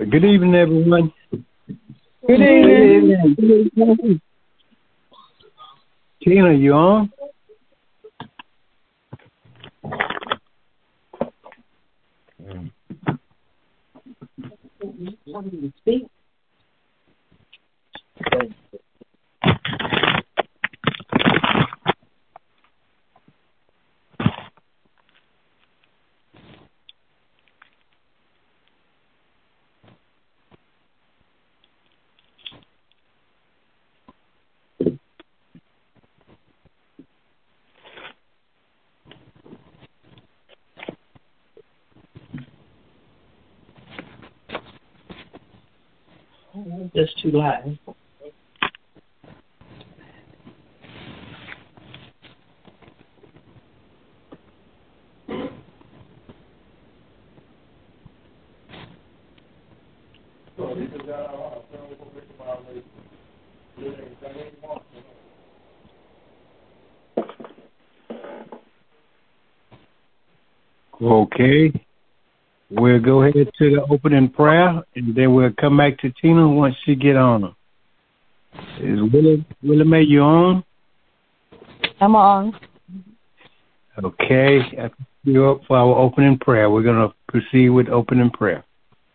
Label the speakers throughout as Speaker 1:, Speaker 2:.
Speaker 1: Good evening, everyone.
Speaker 2: Good evening.
Speaker 1: Tina, you on?
Speaker 2: Speak. Just too loud.
Speaker 1: Okay. We'll go ahead to the opening prayer, and then we'll come back to Tina once she get on. Is Willie Mae, you on?
Speaker 3: I'm on.
Speaker 1: Okay. You're up for our opening prayer. We're going to proceed with opening prayer.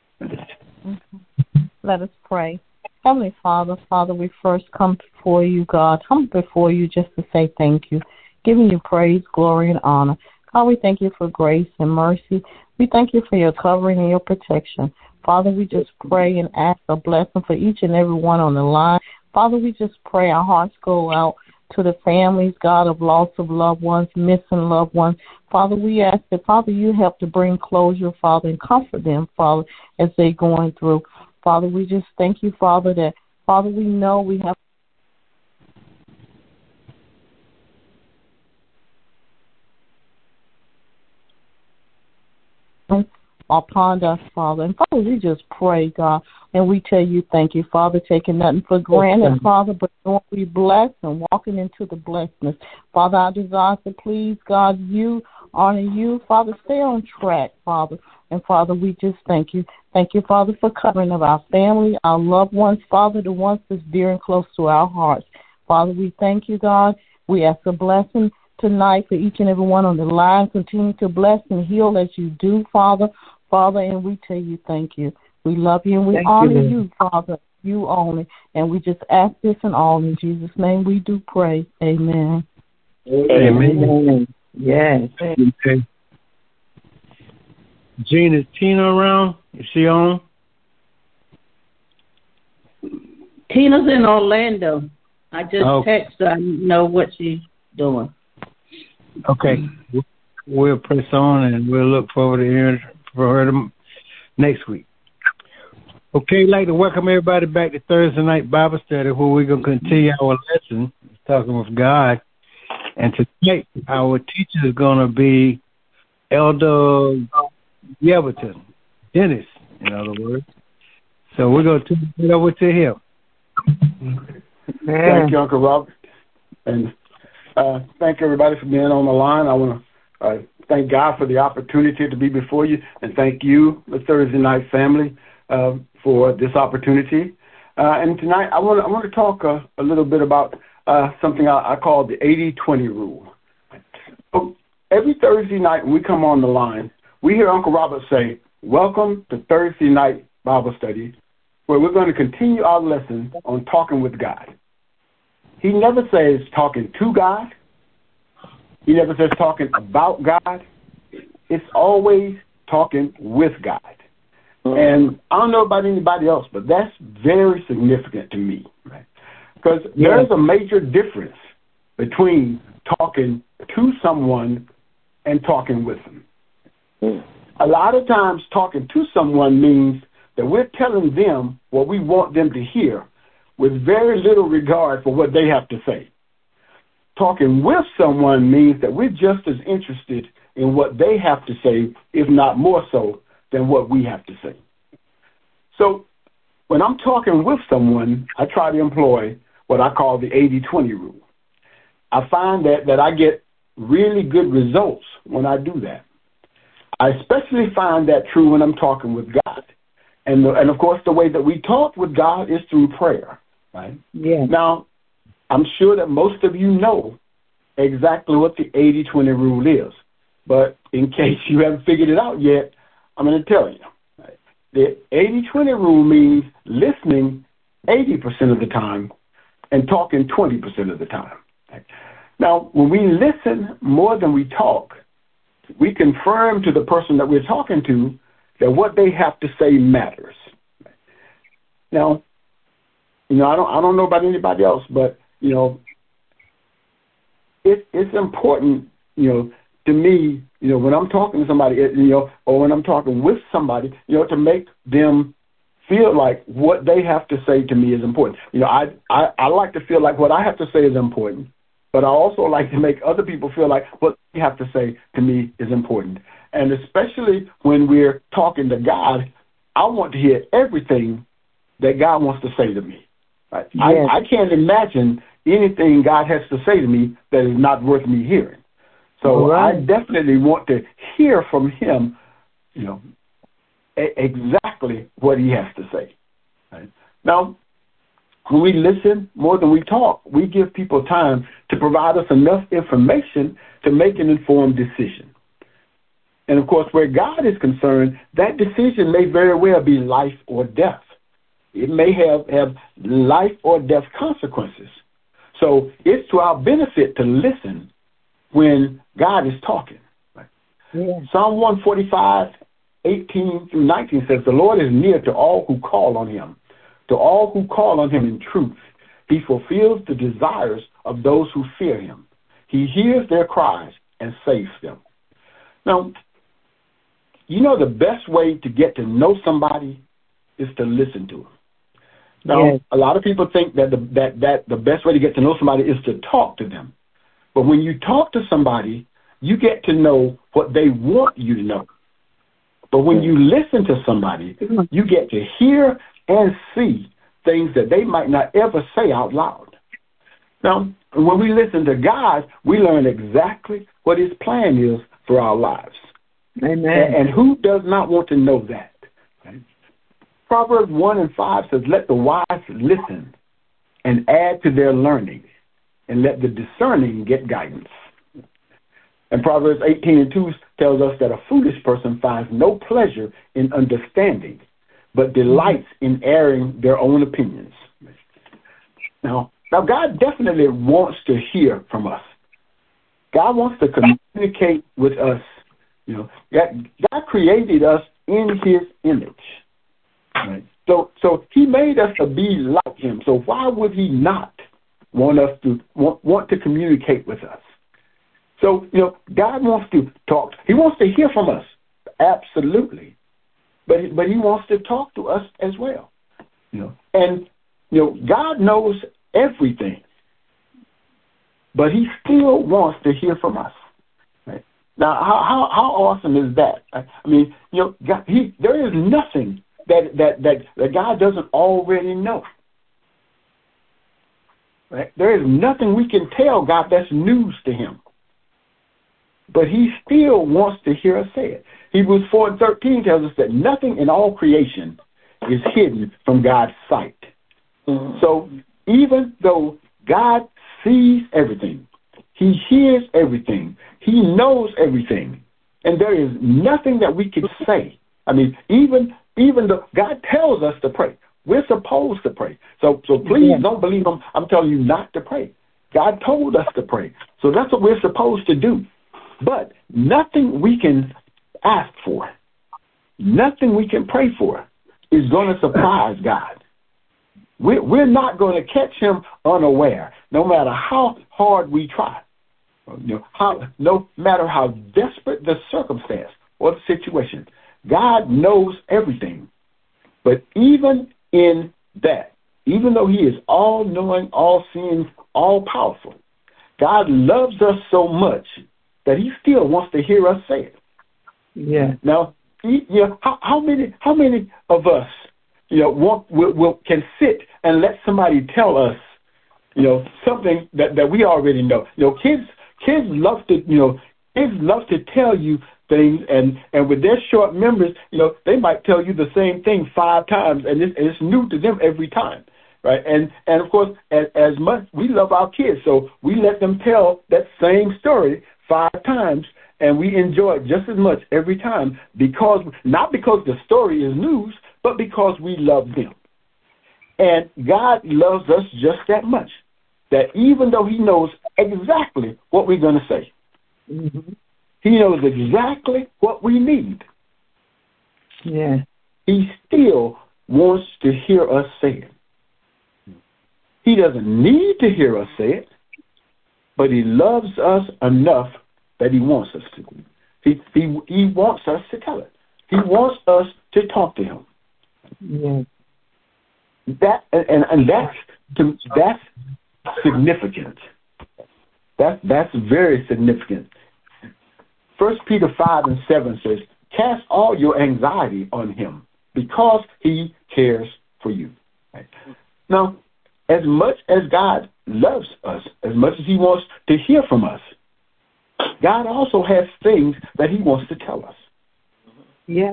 Speaker 3: Let us pray. Heavenly Father, we first come before you, God. Come before you just to say thank you, giving you praise, glory, and honor. God, we thank you for grace and mercy. We thank you for your covering and your protection. Father, we just pray and ask a blessing for each and every one on the line. Father, we just pray our hearts go out to the families, God, of loss of loved ones, missing loved ones. Father, we ask that, Father, you help to bring closure, Father, and comfort them, Father, as they're going through. Father, we just thank you, Father, that, Father, we know we have upon us, Father. And Father, we just pray, God, and we tell you thank you, Father, taking nothing for granted, Father, but Lord, we bless and walking into the blessedness. Father, our desire to please, God, you, honor you, Father, stay on track, Father. And Father, we just thank you. Thank you, Father, for covering of our family, our loved ones, Father, the ones that's dear and close to our hearts. Father, we thank you, God. We ask a blessing tonight for each and every one on the line. Continue to bless and heal as you do, Father. Father, and we tell you thank you. We love you and we honor you, Father. You only. And we just ask this and all in Jesus' name we do pray. Amen.
Speaker 1: Amen.
Speaker 2: Yes.
Speaker 1: Okay. Jean, is Tina around? Is she on?
Speaker 2: Tina's in Orlando. I just text her. I know what she's doing.
Speaker 1: Okay. We'll press on and we'll look forward to hearing from her next week. Okay, I'd like to welcome everybody back to Thursday Night Bible Study, where we're going to continue our lesson, talking with God. And tonight, our teacher is going to be Elder Yeverton, Dennis, in other words. So we're going to turn it over to him.
Speaker 4: Thank you, Uncle Robert. And thank everybody for being on the line. I want to thank God for the opportunity to be before you, and thank you, the Thursday Night family, for this opportunity. And tonight, I want to talk a little bit about something I call the 80-20 rule. Every Thursday night when we come on the line, we hear Uncle Robert say, "Welcome to Thursday Night Bible Study, where we're going to continue our lesson on talking with God." He never says talking to God. He never says talking about God. It's always talking with God. And I don't know about anybody else, but that's very significant to me. Right? Because there's a major difference between talking to someone and talking with them. A lot of times talking to someone means that we're telling them what we want them to hear with very little regard for what they have to say. Talking with someone means that we're just as interested in what they have to say, if not more so, than what we have to say. So when I'm talking with someone, I try to employ what I call the 80-20 rule. I find that I get really good results when I do that. I especially find that true when I'm talking with God. And of course, the way that we talk with God is through prayer, right?
Speaker 2: Yeah.
Speaker 4: Now, I'm sure that most of you know exactly what the 80-20 rule is. But in case you haven't figured it out yet, I'm going to tell you. Right? The 80-20 rule means listening 80% of the time and talking 20% of the time. Right? Now, when we listen more than we talk, we confirm to the person that we're talking to that what they have to say matters. Now, I don't know about anybody else, but it's important, to me, when I'm talking to somebody, or when I'm talking with somebody, to make them feel like what they have to say to me is important. I like to feel like what I have to say is important, but I also like to make other people feel like what they have to say to me is important. And especially when we're talking to God, I want to hear everything that God wants to say to me. Right? Yes. I can't imagine anything God has to say to me that is not worth me hearing. So right. I definitely want to hear from him, exactly what he has to say. Right? Now, when we listen more than we talk, we give people time to provide us enough information to make an informed decision. And, of course, where God is concerned, that decision may very well be life or death. It may have life or death consequences. So it's to our benefit to listen when God is talking. Right? Yeah. Psalm 145:18-19 says, "The Lord is near to all who call on him, to all who call on him in truth. He fulfills the desires of those who fear him. He hears their cries and saves them." Now, the best way to get to know somebody is to listen to them. Now, yes. A lot of people think that the best way to get to know somebody is to talk to them. But when you talk to somebody, you get to know what they want you to know. But when you listen to somebody, you get to hear and see things that they might not ever say out loud. Now, when we listen to God, we learn exactly what his plan is for our lives. Amen. And who does not want to know that? Right? Proverbs 1:5 says, "Let the wise listen and add to their learning, and let the discerning get guidance." And Proverbs 18:2 tells us that a foolish person finds no pleasure in understanding, but delights in airing their own opinions. Now God definitely wants to hear from us. God wants to communicate with us. God created us in his image. Right? So he made us to be like him. So why would he not want us to want to communicate with us? So, God wants to talk. He wants to hear from us. Absolutely. But he wants to talk to us as well. And God knows everything. But he still wants to hear from us. Right? Now, how awesome is that? I mean, God, there is nothing that God doesn't already know. Right? There is nothing we can tell God that's news to him. But he still wants to hear us say it. Hebrews 4:13 tells us that nothing in all creation is hidden from God's sight. Mm-hmm. So even though God sees everything, he hears everything, he knows everything, and there is nothing that we can say. I mean, even though God tells us to pray, we're supposed to pray. So please don't believe I'm telling you not to pray. God told us to pray. So that's what we're supposed to do. But nothing we can ask for, nothing we can pray for is going to surprise God. We're not going to catch him unaware, no matter how hard we try. No matter how desperate the circumstance or the situation, God knows everything. But even in that, even though he is all-knowing, all-seeing, all-powerful, God loves us so much that he still wants to hear us say it. Yeah. Now, how many of us, can sit and let somebody tell us, something that we already know? Kids love to tell you things, and with their short memories, they might tell you the same thing 5 times, and it's new to them every time, right? And of course, as much we love our kids, so we let them tell that same story 5 times, and we enjoy it just as much every time, not because the story is news, but because we love them. And God loves us just that much, that even though he knows exactly what we're going to say, he knows exactly what we need.
Speaker 3: Yeah.
Speaker 4: He still wants to hear us say it. He doesn't need to hear us say it, but he loves us enough that he wants us to. He wants us to tell it. He wants us to talk to him.
Speaker 3: Yeah.
Speaker 4: That's significant. That's very significant. 1 Peter 5:7 says, "Cast all your anxiety on him because he cares for you." Right? Now, as much as God loves us, as much as he wants to hear from us, God also has things that he wants to tell us.
Speaker 3: Yeah.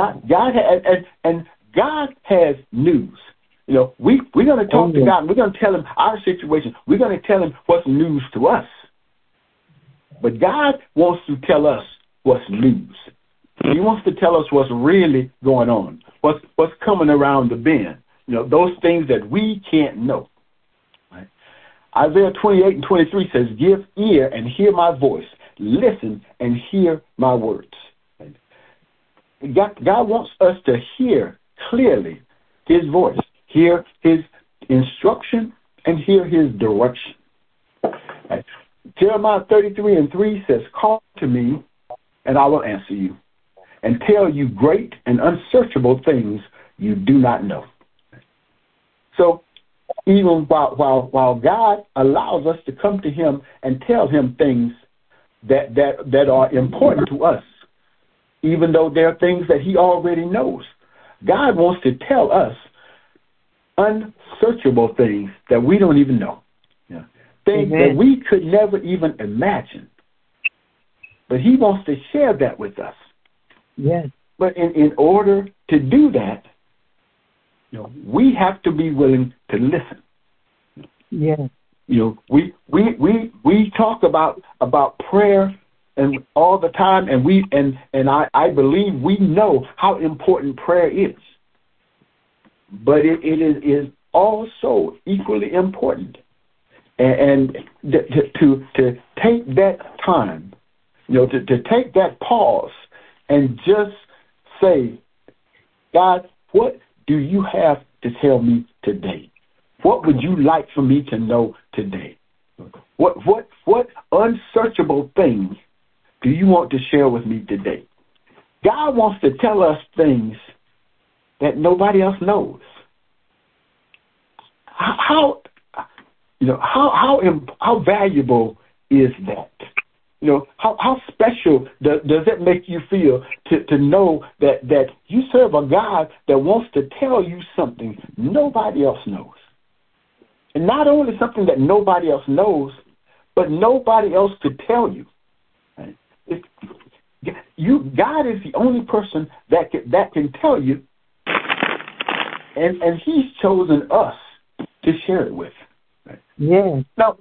Speaker 4: God has news. We're going to talk to God. And we're going to tell him our situation. We're going to tell him what's news to us. But God wants to tell us what's news. He wants to tell us what's really going on, what's coming around the bend. Those things that we can't know. Right? Isaiah 28:23 says, "Give ear and hear my voice. Listen and hear my words." Right? God wants us to hear clearly his voice, hear his instruction, and hear his direction. Right? Jeremiah 33:3 says, "Call to me, and I will answer you, and tell you great and unsearchable things you do not know." So, even while God allows us to come to him and tell him things that are important to us, even though there are things that he already knows, God wants to tell us unsearchable things that we don't even know. Things that we could never even imagine. But he wants to share that with us.
Speaker 3: Yes.
Speaker 4: But in order to do that, we have to be willing to listen.
Speaker 3: Yes.
Speaker 4: We talk about prayer and all the time, and I believe we know how important prayer is. But it is also equally important. And to take that time, to take that pause and just say, God, what do you have to tell me today? What would you like for me to know today? What unsearchable things do you want to share with me today? God wants to tell us things that nobody else knows. How valuable is that? How special does it make you feel to know that you serve a God that wants to tell you something nobody else knows? And not only something that nobody else knows, but nobody else could tell you. Right? God is the only person that can tell you, and he's chosen us to share it with. Right?
Speaker 3: Yeah.
Speaker 4: Now,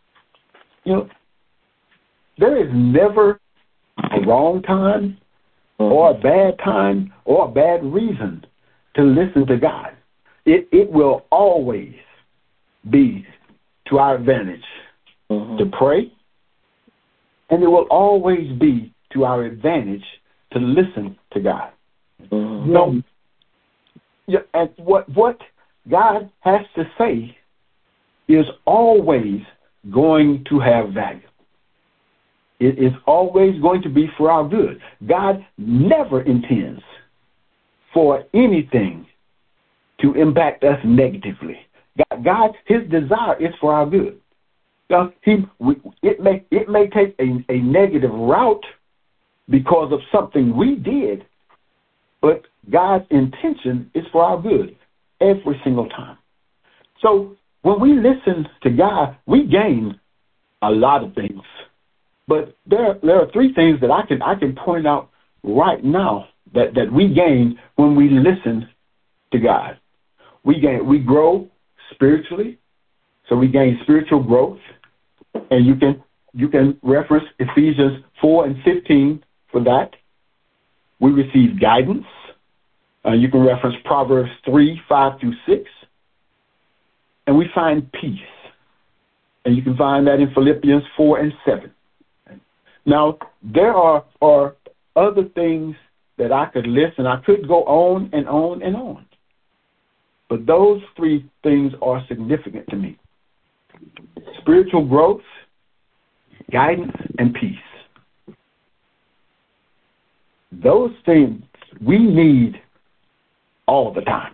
Speaker 4: there is never a wrong time or a bad time or a bad reason to listen to God. It will always be to our advantage to pray, and it will always be to our advantage to listen to God. So, and what God has to say is always going to have value. It is always going to be for our good. God never intends for anything to impact us negatively. God, his desire is for our good. Now, it may take a negative route because of something we did, but God's intention is for our good every single time. So when we listen to God, we gain a lot of things. But there are three things that I can point out right now that we gain when we listen to God. We grow spiritually, so we gain spiritual growth, and you can reference Ephesians 4:15 for that. We receive guidance. You can reference Proverbs 3:5-6, and we find peace, and you can find that in Philippians 4:7. Now there are other things that I could list, and I could go on and on and on. But those three things are significant to me: spiritual growth, guidance, and peace. Those things we need all the time,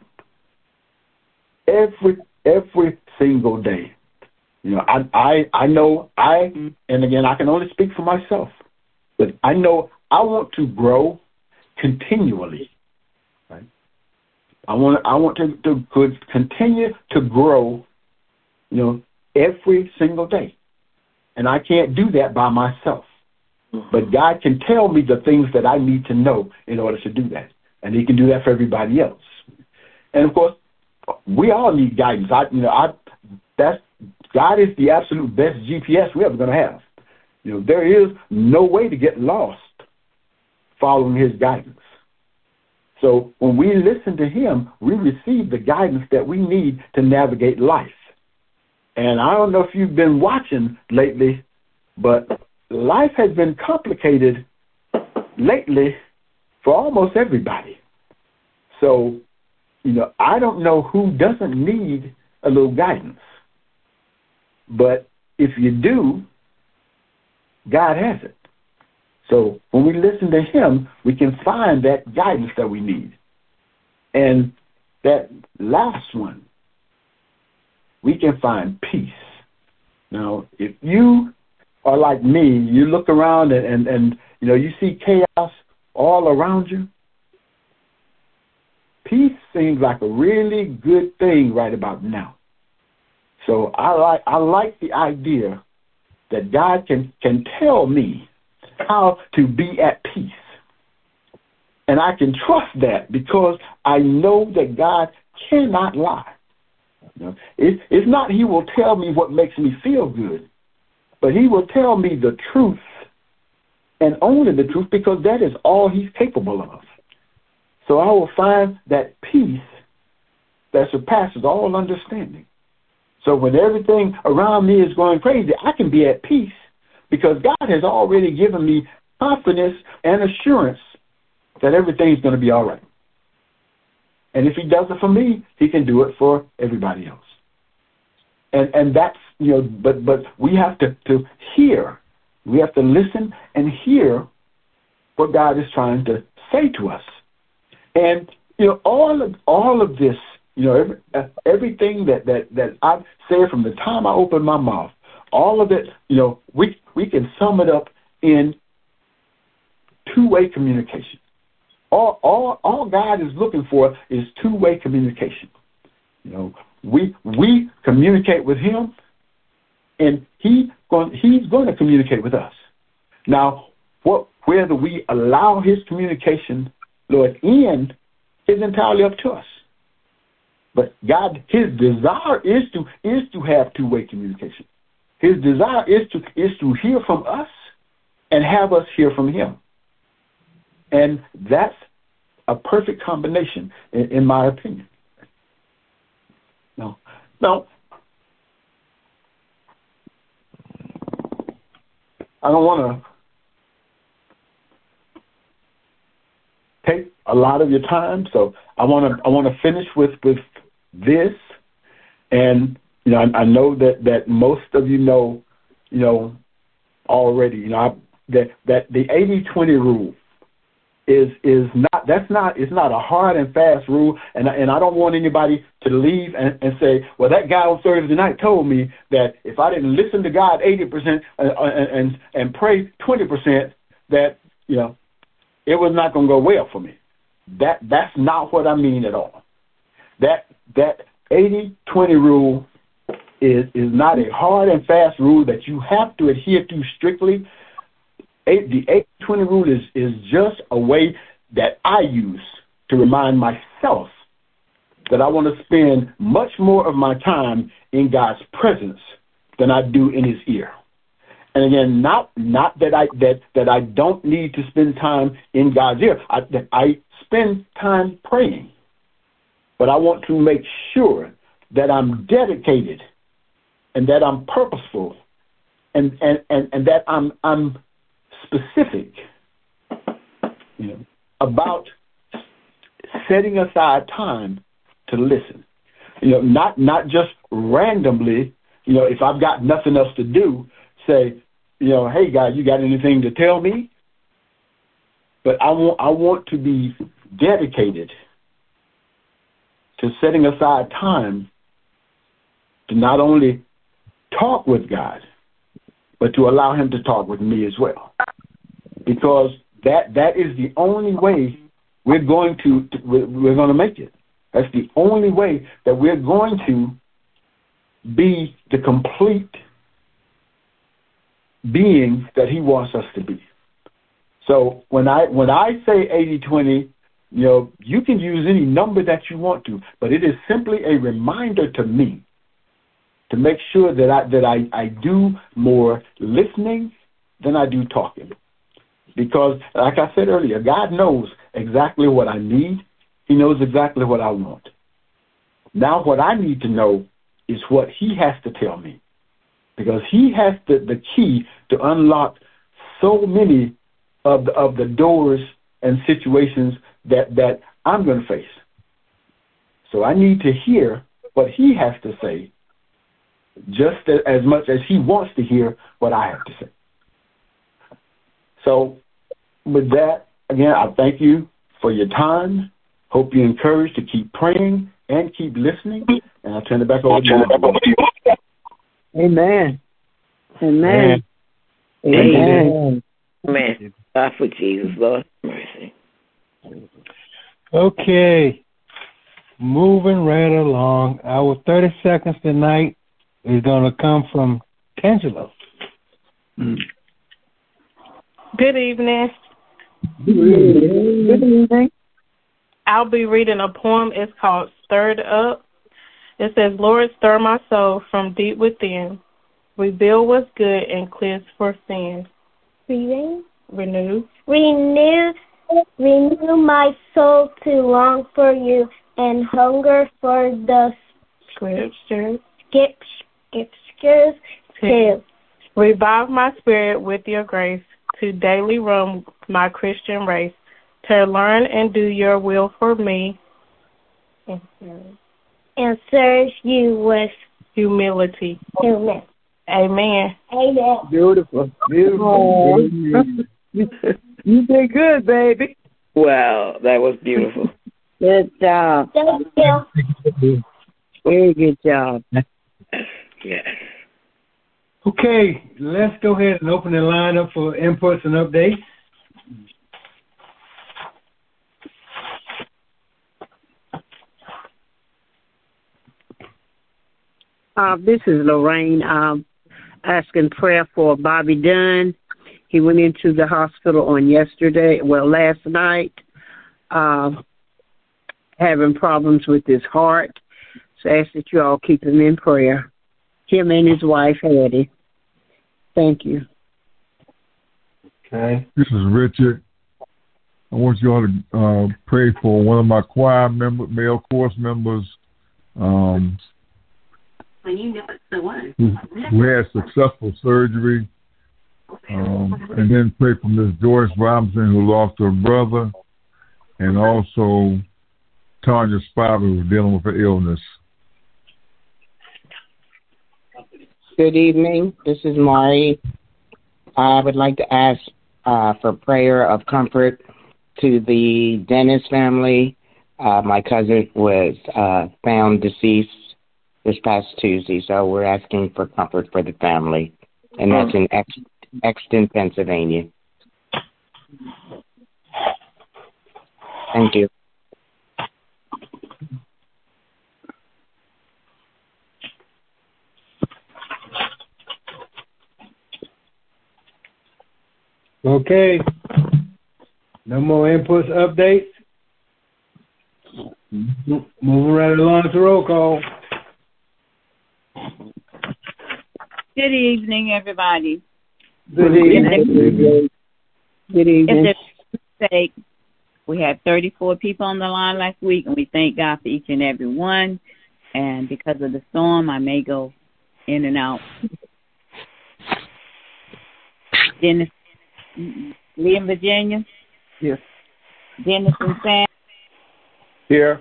Speaker 4: every single day. I know and again, I can only speak for myself, but I know I want to grow continually. Right? I want to continue to grow, every single day. And I can't do that by myself. But God can tell me the things that I need to know in order to do that. And he can do that for everybody else. And of course, we all need guidance. God is the absolute best GPS we're ever going to have. There is no way to get lost following his guidance. So when we listen to him, we receive the guidance that we need to navigate life. And I don't know if you've been watching lately, but life has been complicated lately for almost everybody. So, I don't know who doesn't need a little guidance. But if you do, God has it. So when we listen to him, we can find that guidance that we need. And that last one, we can find peace. Now, if you are like me, you look around and you see chaos all around you, peace seems like a really good thing right about now. So I like the idea that God can tell me how to be at peace. And I can trust that because I know that God cannot lie. It's not he will tell me what makes me feel good, but he will tell me the truth and only the truth, because that is all he's capable of. So I will find that peace that surpasses all understanding. So when everything around me is going crazy, I can be at peace because God has already given me confidence and assurance that everything's going to be all right. And if he does it for me, he can do it for everybody else. And that's, but we have to hear. We have to listen and hear what God is trying to say to us. And, all of this, everything that I've said from the time I opened my mouth, all of it, we can sum it up in two-way communication. All God is looking for is two-way communication. We communicate with him, and he's going to communicate with us. Now, whether we allow his communication, Lord, in is entirely up to us. But God, his desire is to have two-way communication. His desire is to hear from us and have us hear from him. And that's a perfect combination, in my opinion. No, I don't want to take a lot of your time, so I want to finish with this. And I know that most of you know already. That the 80-20 rule is not a hard and fast rule, and I don't want anybody to leave and say, well, that guy on Thursday night told me that if I didn't listen to God 80% and pray 20%, that it was not going to go well for me. That's not what I mean at all. That 80-20 rule is not a hard and fast rule that you have to adhere to strictly, the 80-20 rule is just a way that I use to remind myself that I want to spend much more of my time in God's presence than I do in His ear. And again, not that I don't need to spend time in God's ear. I spend time praying, but I want to make sure that I'm dedicated and that I'm purposeful and that I'm specific, about setting aside time to listen. Not just randomly, if I've got nothing else to do, say, hey, God, you got anything to tell me? But I want to be dedicated to setting aside time to not only talk with God, but to allow Him to talk with me as well. Because that is the only way we're going to make it. That's the only way that we're going to be the complete being that He wants us to be. So when I say 80-20, you can use any number that you want to, but it is simply a reminder to me to make sure that I do more listening than I do talking. Because, like I said earlier, God knows exactly what I need. He knows exactly what I want. Now what I need to know is what He has to tell me. Because He has the key to unlock so many of the doors and situations that I'm going to face. So I need to hear what He has to say just as much as He wants to hear what I have to say. So with that, again, I thank you for your time. Hope you're encouraged to keep praying and keep listening. And I'll turn it back over to you.
Speaker 5: Amen. Amen. Amen. Amen. God for Jesus, Lord. Mercy.
Speaker 1: Okay. Moving right along. Our 30 seconds tonight is going to come from Tangelo.
Speaker 6: Good evening.
Speaker 5: Good evening.
Speaker 6: I'll be reading a poem. It's called Stirred Up. It says, Lord, stir my soul from deep within. Reveal what's good and cleanse for sin. Renew
Speaker 7: my soul to long for you and hunger for the
Speaker 6: scriptures.
Speaker 7: Too.
Speaker 6: Revive my spirit with your grace to daily roam my Christian race, to learn and do your will for me,
Speaker 7: and serve you with
Speaker 6: humility.
Speaker 7: Amen.
Speaker 6: Amen.
Speaker 5: Beautiful. You did good, baby. Wow, that was beautiful. Good job.
Speaker 7: Thank you.
Speaker 5: Very good job. Yes.
Speaker 1: Okay, let's go ahead and open the line up for inputs and updates.
Speaker 5: This is Lorraine. Asking prayer for Bobby Dunn. He went into the hospital on last night, having problems with his heart. So I ask that you all keep him in prayer. Him and his wife, Hattie. Thank you.
Speaker 1: Okay.
Speaker 8: This is Richard. I want you all to pray for one of my choir male chorus members, who had successful surgery, and then pray for Miss Joyce Robinson, who lost her brother, and also Tanya Spiver, who's dealing with her illness.
Speaker 9: Good evening. This is Mari. I would like to ask for prayer of comfort to the Dennis family. My cousin was found deceased this past Tuesday, so we're asking for comfort for the family, and that's in Exton, Pennsylvania. Thank you.
Speaker 1: Okay. No more inputs, updates. Moving right along to roll call.
Speaker 10: Good evening, everybody.
Speaker 1: Good evening.
Speaker 5: Good evening.
Speaker 10: If there's a mistake, we had 34 people on the line last week, and we thank God for each and every one. And because of the storm, I may go in and out. Dennis, Lee in Virginia?
Speaker 5: Yes.
Speaker 10: Dennis and Sam?
Speaker 4: Here.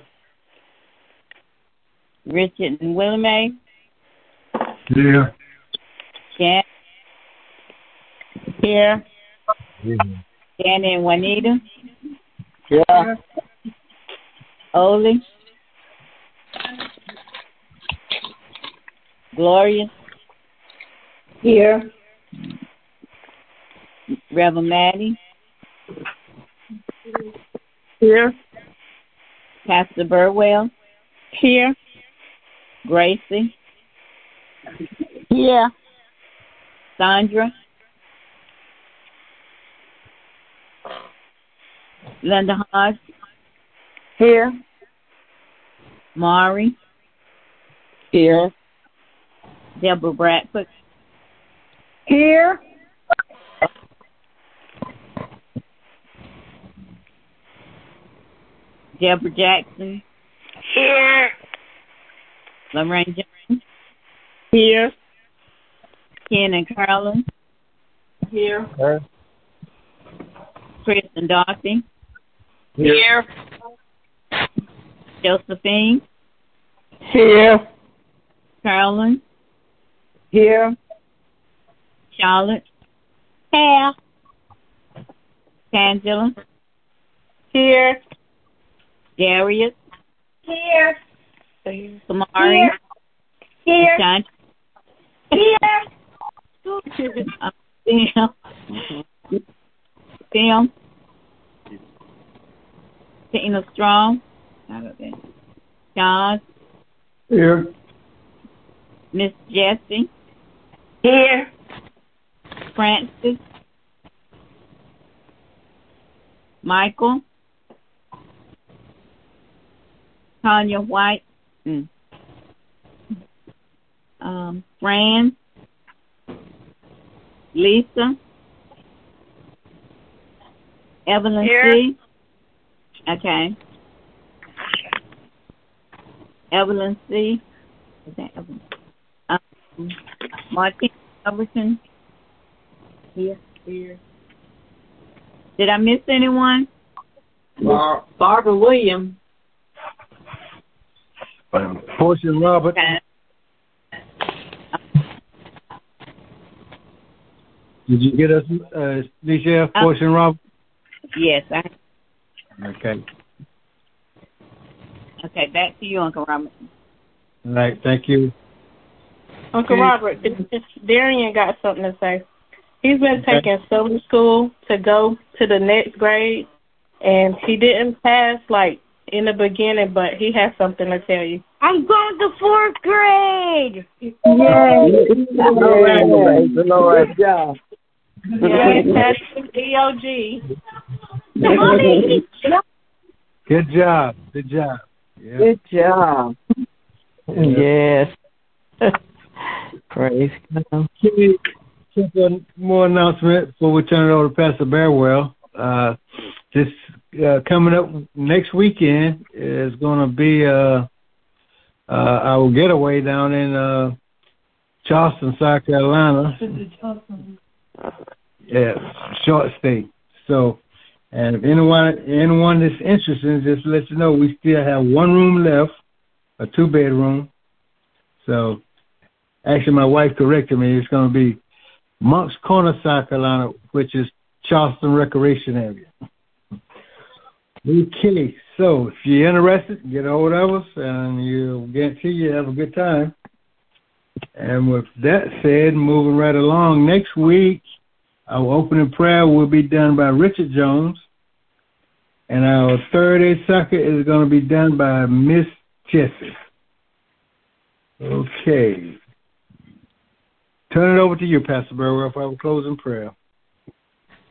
Speaker 10: Richard and Willie
Speaker 8: Yeah.
Speaker 10: Jan? Here?
Speaker 8: Yeah.
Speaker 10: Danny and Juanita?
Speaker 5: Yeah.
Speaker 10: Oli? Gloria?
Speaker 5: Here.
Speaker 10: Reverend Maddie?
Speaker 5: Here.
Speaker 10: Pastor Burwell?
Speaker 5: Here.
Speaker 10: Gracie?
Speaker 3: Yeah.
Speaker 10: Sandra? Linda Hodge?
Speaker 5: Here.
Speaker 10: Mari?
Speaker 5: Here.
Speaker 10: Deborah Bradford?
Speaker 5: Here.
Speaker 10: Deborah Jackson?
Speaker 5: Here.
Speaker 10: Lorraine Jones?
Speaker 5: Here.
Speaker 10: Ken and Carolyn?
Speaker 5: Here.
Speaker 10: Chris and Dorothy?
Speaker 5: Here.
Speaker 10: Josephine?
Speaker 5: Here.
Speaker 10: Carolyn?
Speaker 5: Here.
Speaker 10: Charlotte?
Speaker 5: Here.
Speaker 10: Angela?
Speaker 5: Here.
Speaker 10: Darius?
Speaker 5: Here.
Speaker 10: Kamari?
Speaker 5: Here.
Speaker 10: Shant-
Speaker 5: Here.
Speaker 10: Tim? Tina Strong? John?
Speaker 1: Here.
Speaker 10: Miss Jessie?
Speaker 5: Here.
Speaker 10: Francis? Michael? Tanya White? Fran? Lisa? Evelyn
Speaker 5: Here.
Speaker 10: C? Okay. Evelyn C? Is that Evelyn? Martin Robertson? Here. Did I miss anyone?
Speaker 5: Barbara Williams.
Speaker 1: Portion Robert.
Speaker 10: Okay.
Speaker 1: Did you get us, Nisha? Portion Robert?
Speaker 10: Yes.
Speaker 1: Okay.
Speaker 10: Okay, back to you, Uncle Robert.
Speaker 1: All right, thank you.
Speaker 6: Uncle Robert, Darian got something to say. He's been taking summer school to go to the next grade, and he didn't pass, in the beginning, but he has something to tell you.
Speaker 7: I'm going to 4th grade.
Speaker 5: Yay. All right, job.
Speaker 6: Yeah, he passed EOG.
Speaker 1: Good job. Good job. Yeah.
Speaker 5: Good job.
Speaker 3: Yes. Praise God.
Speaker 1: One more announcement before we turn it over to Pastor Bearwell. This coming up next weekend is going to be our getaway down in Charleston, South Carolina. Yeah, short stay. So, and if anyone that's interested, just let you know we still have one room left, a 2-bedroom. So, actually, my wife corrected me. It's going to be Moncks Corner, South Carolina, which is Charleston Recreation Area. Okay, so if you're interested, get a hold of us, and you'll guarantee you have a good time. And with that said, moving right along, next week, our opening prayer will be done by Richard Jones, and our third aid soccer is going to be done by Miss Jessie. Okay. Turn it over to you, Pastor Burwell, for our closing prayer.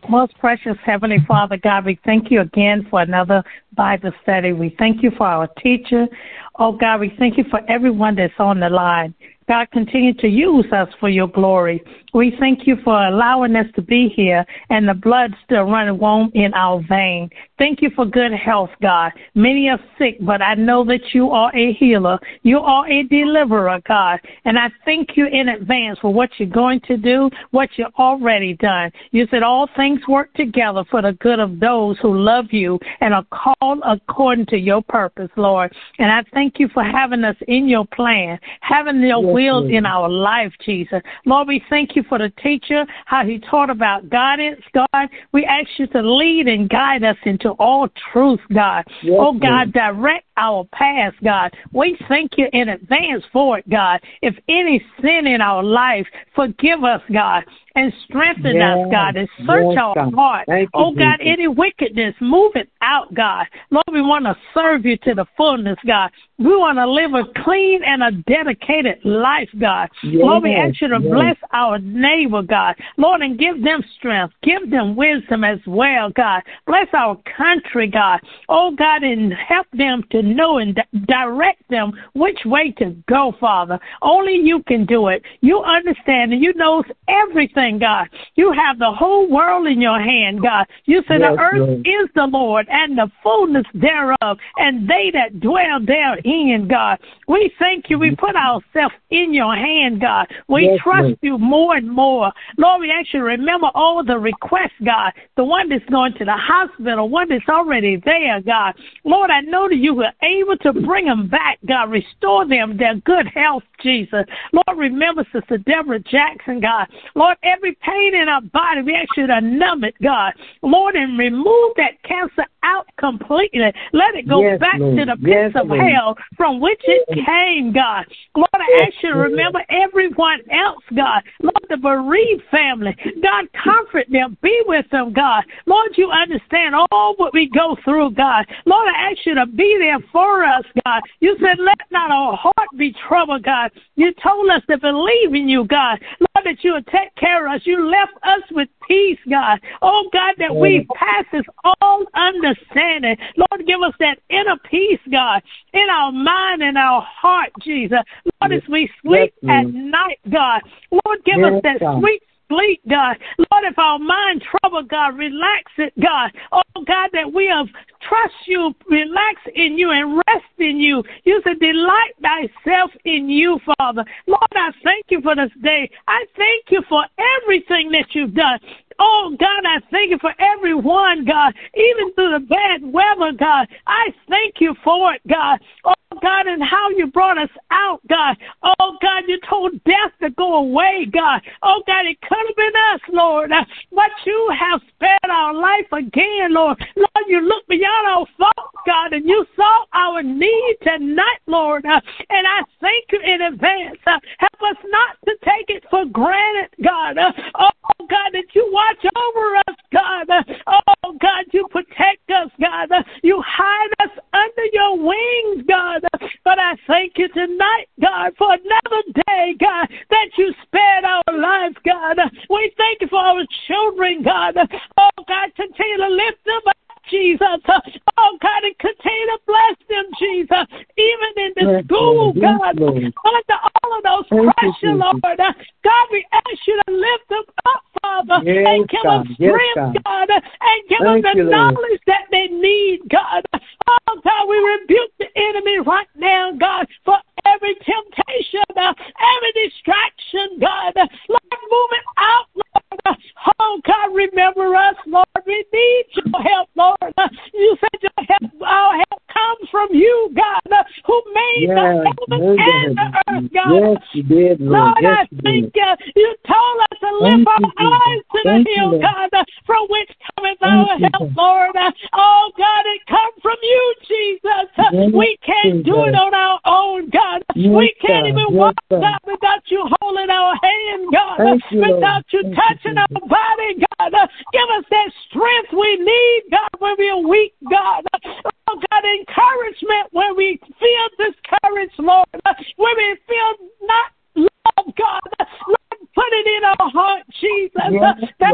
Speaker 11: Most precious Heavenly Father, God, we thank you again for another Bible study. We thank you for our teacher. Oh, God, we thank you for everyone that's on the line. God, continue to use us for your glory. We thank you for allowing us to be here and the blood still running warm in our vein. Thank you for good health, God. Many are sick, but I know that you are a healer. You are a deliverer, God. And I thank you in advance for what you're going to do, what you've already done. You said all things work together for the good of those who love you and are called according to your purpose, Lord. And I thank you for having us in your plan, having your will in our life, Jesus. Lord, we thank you for the teacher, how he taught about guidance, God. We ask you to lead and guide us into all truth, God.
Speaker 5: Yes,
Speaker 11: oh, God, direct our path, God. We thank you in advance for it, God. If any sin in our life, forgive us, God, and strengthen us, God, and search our heart. Oh, God, any wickedness, move it out, God. Lord, we want to serve you to the fullness, God. We want to live a clean and a dedicated life, God. Lord, we ask you to bless our neighbor, God. Lord, and give them strength. Give them wisdom as well, God. Bless our country, God. Oh, God, and help them to know and direct them which way to go, Father. Only you can do it. You understand and you know everything, God. You have the whole world in your hand, God. You said the earth is the Lord and the fullness thereof, and they that dwell therein, God. We thank you. We put ourselves in your hand, God. We trust you more and more. Lord, we actually remember all the requests, God. The one that's going to the hospital, one that's already there, God. Lord, I know that you were able to bring them back, God. Restore them their good health, Jesus. Lord, remember Sister Deborah Jackson, God. Lord, every pain in our body, we ask you to numb it, God. Lord, and remove that cancer out completely. Let it go back to the pits of hell from which it came, God. Lord, I ask you to remember everyone else, God. Lord, the bereaved family. God, comfort them. Be with them, God. Lord, you understand all what we go through, God. Lord, I ask you to be there for us, God. You said, let not our heart be troubled, God. You told us to believe in you, God. Lord, that you would take care of us. You left us with peace, God. Oh, God, that we passes all understanding. Lord, give us that inner peace, God, in our mind and our heart, Jesus. Lord, as we sleep at night, God. Lord, give us that sweet sleep, God. Lord, if our mind troubled, God, relax it, God. Oh, God, that we have trust you, relax in you, and rest in you. You said, delight thyself in you, Father. Lord, I thank you for this day. I thank you for everything that you've done. Oh, God, I thank you for everyone, God, even through the bad weather, God. I thank you for it, God. Oh, God, and how you brought us out, God. Oh, God, you told death to go away, God. Oh, God, it could have been us, Lord, but you have spared our life again, Lord. Lord, you looked beyond our faults, God, and you saw our need tonight, Lord, and I thank you in advance. Help us not to take it for granted, God. Oh, God, that you watch over us, God. Oh, God, you protect us, God. You hide us under your wings, God. But I thank you tonight, God, for another day, God, that you spared our lives, God. We thank you for our children, God. Oh, God, continue to lift them up, Jesus. Oh, God, and continue to bless them, Jesus. Even in the school, God. Under all of those pressure, Lord. God, we ask you to lift them up, Father, and give them strength, God, and give them the knowledge that they need, God. Oh, God, we rebuke the enemy right now, God, for every temptation, every distraction, God. Lord, move it out, Lord. Oh, God, remember us, Lord. We need your help, Lord. You said your help, our help comes from you, God, who made the heaven and the earth, God.
Speaker 5: Yes, you did, Lord.
Speaker 11: Lord, I thank you. You told us to lift our eyes to the hill, God, from which cometh our help, Lord. Oh, God, it comes from you, Jesus. We can't do it on our own, God. We can't even walk, God, without you holding our hand, God, without you touching our body, God. Give us that strength we need, God, when we are weak, God. Oh, God, encouragement when we feel discouraged, Lord. When we feel not loved, God. Lord, put it in our heart, Jesus, that we are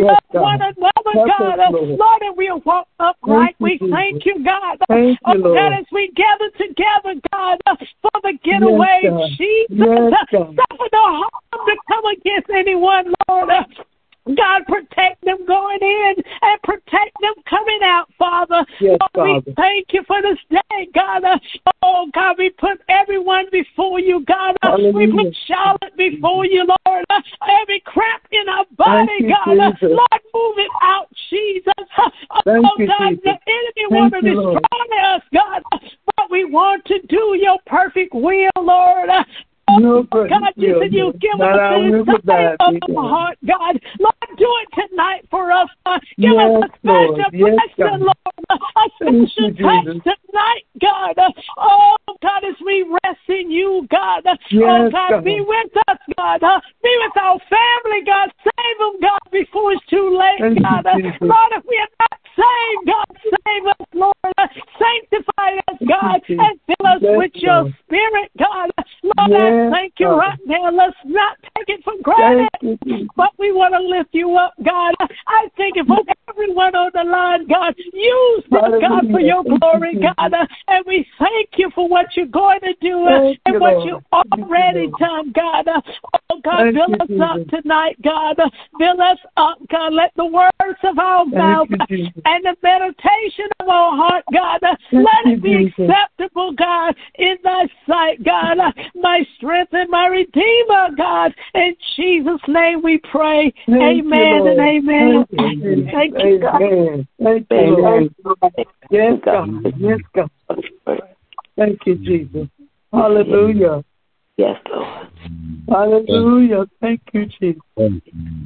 Speaker 11: love one another, God. Lord, and we'll walk upright. We thank you, God. God, as we gather together, God, for the getaway, Jesus. Suffer no harm to come against anyone, Lord. God, protect them going in and protect them coming out, Father. Lord, we thank you for this day, God. Oh, God, we put everyone before you, God. We put Charlotte before you, Lord. Every crap in our body, God. Lord, move it out, Jesus. Oh, God, the enemy wants to destroy us, God. But we want to do your perfect will, Lord. Oh, God, you said you give us the desire of our heart, God. Lord, do it tonight for us. Give us a special blessing, Lord. A special touch tonight, God. Oh, God, as we rest in you, God. Oh, God, be with us, God. Be with our family, God. Save them, God, before it's too late, God. Lord, if we are not saved, God, save us, Lord. Sanctify us, God, and fill us with your spirit, God. Lord, thank you right now. Let's not take it for granted, but we want to lift you up, God. I thank you for everyone on the line, God. Use them, God, for your glory, God. And we thank you for what you're going to do and what you've already done, God. Oh, God, fill us up tonight, God. Fill us up, God. Let the words of our mouth and the meditation of our heart, God, let it be acceptable, God, in thy sight, God. My strength and my redeemer, God. In Jesus' name we pray. Amen and amen. Thank you, God.
Speaker 12: Thank you, Lord. Yes, God. Yes, God. Thank you, Jesus. Hallelujah.
Speaker 13: Yes, Lord.
Speaker 12: Hallelujah. Thank you, Jesus.
Speaker 13: Thank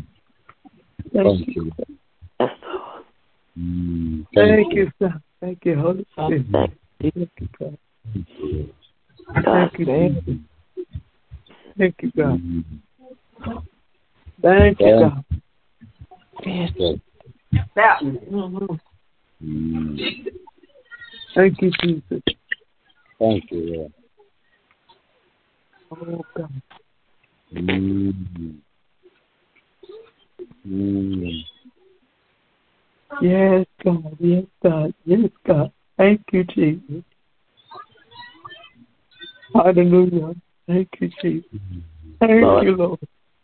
Speaker 13: you. Yes, Lord.
Speaker 12: Thank you, sir. Thank you, Holy Spirit. Thank you, God. Thank you, Jesus. Thank you, God. Thank you, God. Thank you, Jesus.
Speaker 13: Thank you, Lord.
Speaker 12: Oh, God. Yes, God. Yes, God. Yes, God. Thank you, Jesus. Hallelujah. Thank you, Jesus. Thank you, Lord.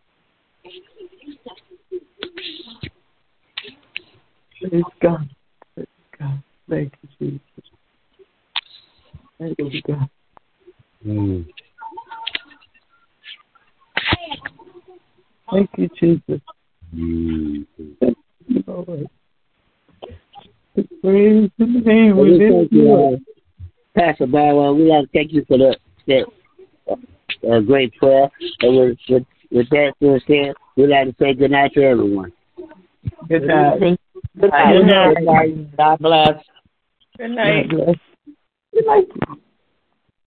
Speaker 12: Praise God. Praise God. Thank you, Jesus. Thank you, God. Thank you, Jesus. Thank you, Lord. Praise the name. We lift you up.
Speaker 13: Pastor Barwell, we like to thank you for that great prayer. And with that being said, we'd like to say good night to everyone.
Speaker 12: Good night.
Speaker 13: Good night. God bless.
Speaker 6: Good night.
Speaker 12: Good night.